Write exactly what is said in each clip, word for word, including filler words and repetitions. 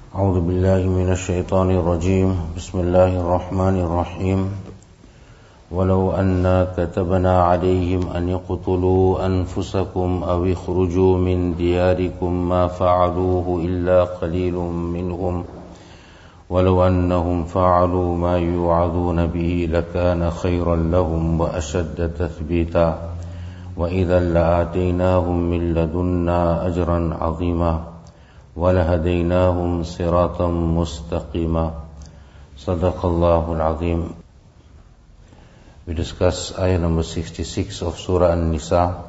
أعوذ بالله من الشيطان الرجيم بسم الله الرحمن الرحيم ولو أنا كتبنا عليهم أن يقتلوا أنفسكم أو اخرجوا من دياركم ما فعلوه إلا قليل منهم ولو أنهم فعلوا ما يوعظون به لكان خيرا لهم وأشد تثبيتا وإذا لآتيناهم من لدنا أجرا عظيما وَلَهَدَيْنَاهُمْ صِرَاطًا مُسْتَقِيمًا. صدق الله العظيم. We discuss ayah number sixty-six of Surah An-Nisa,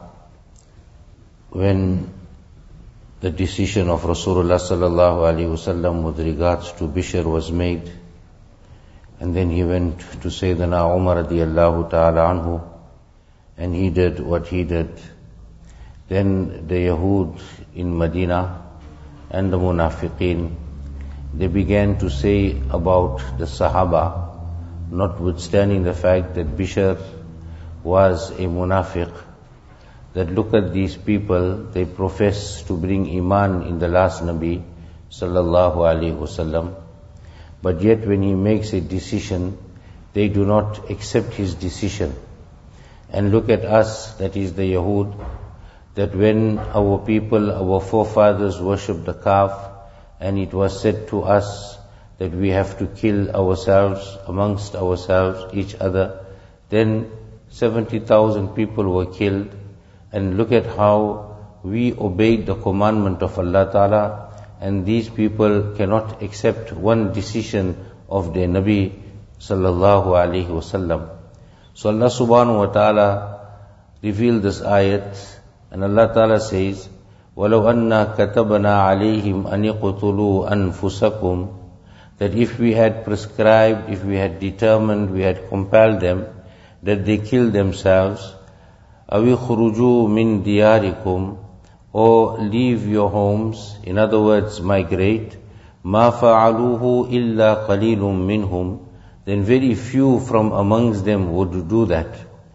when the decision of Rasulullah sallallahu alaihi wasallam with regards to Bishr was made, and then he went to Sayyidina Umar radiyallahu ta'ala anhu, and he did what he did. Then the Yahud in Medina and the Munafiqeen, they began to say about the Sahaba, notwithstanding the fact that Bishr was a Munafiq, that look at these people, they profess to bring Iman in the last Nabi sallallahu alaihi wasallam, but yet when he makes a decision, they do not accept his decision. And look at us, that is the Yahud, that when our people, our forefathers worshipped the calf, and it was said to us that we have to kill ourselves, amongst ourselves, each other, then seventy thousand people were killed. And look at how we obeyed the commandment of Allah Ta'ala, and these people cannot accept one decision of their Nabi sallallahu alaihi wasallam. So Allah subhanahu wa ta'ala revealed this ayat, and Allah Ta'ala says, وَلَوْ أَنَّا كَتَبْنَا عَلَيْهِمْ أَنْ يَقْتُلُوا أَنفُسَكُمْ, that if we had prescribed, if we had determined, we had compelled them, that they kill themselves, أَوْ يَخْرُجُوا مِنْ دِيَارِكُمْ, or leave your homes, in other words, migrate, مَا فَعَلُوهُ إِلَّا قَلِيلٌ مِّنْهُمْ, then very few from amongst them would do that.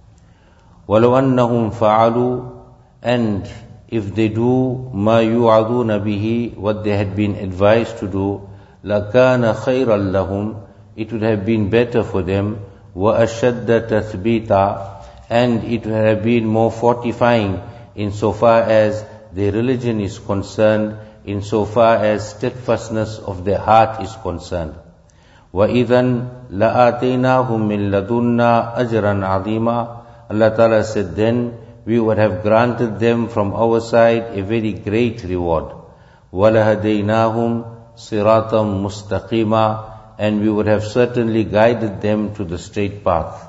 وَلَوْ أَنَّهُمْ فَعَلُوا, and if they do مَا يُوعَظُونَ بِهِ, what they had been advised to do, لَكَانَ خَيْرًا لَهُمْ, it would have been better for them, وَأَشَدَّ تَثْبِيتًا, and it would have been more fortifying insofar as their religion is concerned, insofar as steadfastness of their heart is concerned. وَإِذًا لَآتَيْنَاهُمْ مِنْ لَدُنَّا أَجْرًا عَظِيمًا, Allah Ta'ala said, then we would have granted them from our side a very great reward. وَلَهَدَيْنَاهُمْ صِرَاطًا مُسْتَقِيمًا, and we would have certainly guided them to the straight path.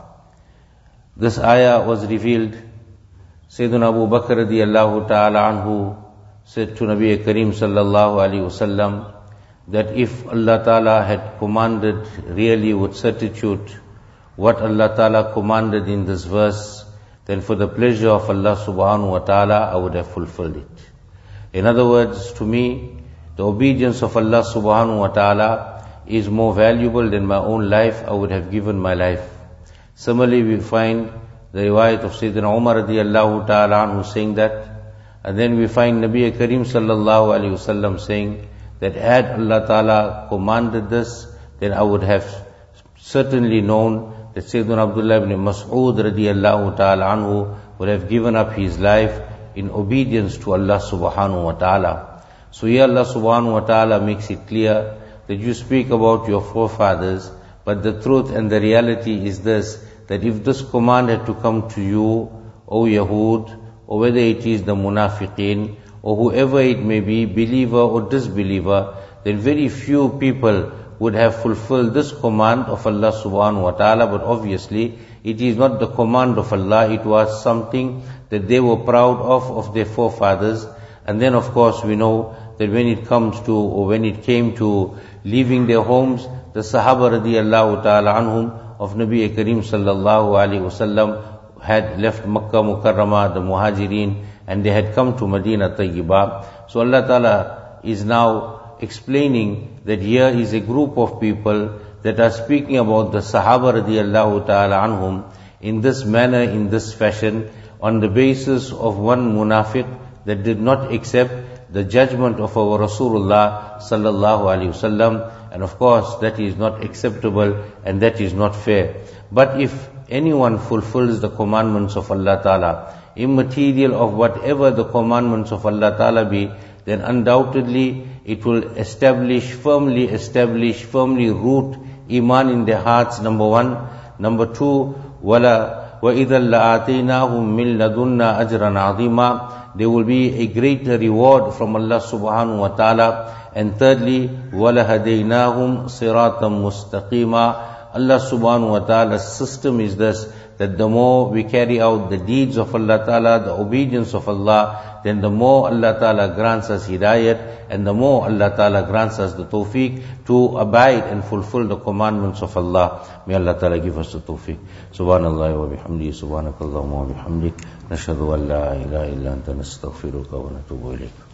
This ayah was revealed. Sayyidina Abu Bakr radiyallahu ta'ala anhu said to Nabi Kareem sallallahu alayhi wasallam, that if Allah Ta'ala had commanded really with certitude what Allah Ta'ala commanded in this verse, then for the pleasure of Allah subhanahu wa ta'ala, I would have fulfilled it. In other words, to me, the obedience of Allah subhanahu wa ta'ala is more valuable than my own life. I would have given my life. Similarly, we find the riwayat of Sayyidina Umar radiyallahu ta'ala anhu saying that, and then we find Nabi Kareem sallallahu alayhi wasallam saying that had Allah Ta'ala commanded this, then I would have certainly known that Sayyidina Abdullah ibn Mas'ud radiyallahu ta'ala anhu would have given up his life in obedience to Allah subhanahu wa ta'ala. So here Allah subhanahu wa ta'ala makes it clear that you speak about your forefathers, but the truth and the reality is this, that if this command had to come to you, O Yahud, or whether it is the Munafiqeen, or whoever it may be, believer or disbeliever, then very few people would have fulfilled this command of Allah subhanahu wa ta'ala. But obviously, it is not the command of Allah, it was something that they were proud of, of their forefathers. And then of course we know that when it comes to, or when it came to leaving their homes, the Sahaba radiyallahu ta'ala anhum of Nabi Kareem sallallahu alayhi wasallam had left Makkah Mukarramah, the Muhajirin, and they had come to Medina Tayyibah. So Allah Ta'ala is now explaining that here is a group of people that are speaking about the Sahaba radiyallahu ta'ala anhum in this manner, in this fashion, on the basis of one munafiq that did not accept the judgment of our Rasulullah sallallahu alaihi wasallam, and of course that is not acceptable and that is not fair. But if anyone fulfills the commandments of Allah Ta'ala, immaterial of whatever the commandments of Allah Ta'ala be, then undoubtedly it will establish, firmly establish, firmly root Iman in their hearts, number one. Number two, وَلَا وَإِذَا لَآتَيْنَاهُمْ مِنْ لَدُنَّا أَجْرًا عَظِيمًا. There will be a greater reward from Allah subhanahu wa ta'ala. And thirdly, وَلَهَدَيْنَاهُمْ صِرَاطًا مُسْتَقِيمًا. Allah subhanahu wa ta'ala's system is this, that the more we carry out the deeds of Allah Ta'ala, the obedience of Allah, then the more Allah Ta'ala grants us hidayat, and the more Allah Ta'ala grants us the tawfiq to abide and fulfill the commandments of Allah. May Allah Ta'ala give us the tawfiq. Subhanallah wa bihamdihi, subhanakallahumma wa bihamdik, nashhadu an la ilaha illa anta nastaghfiruka wa natubu ilayk.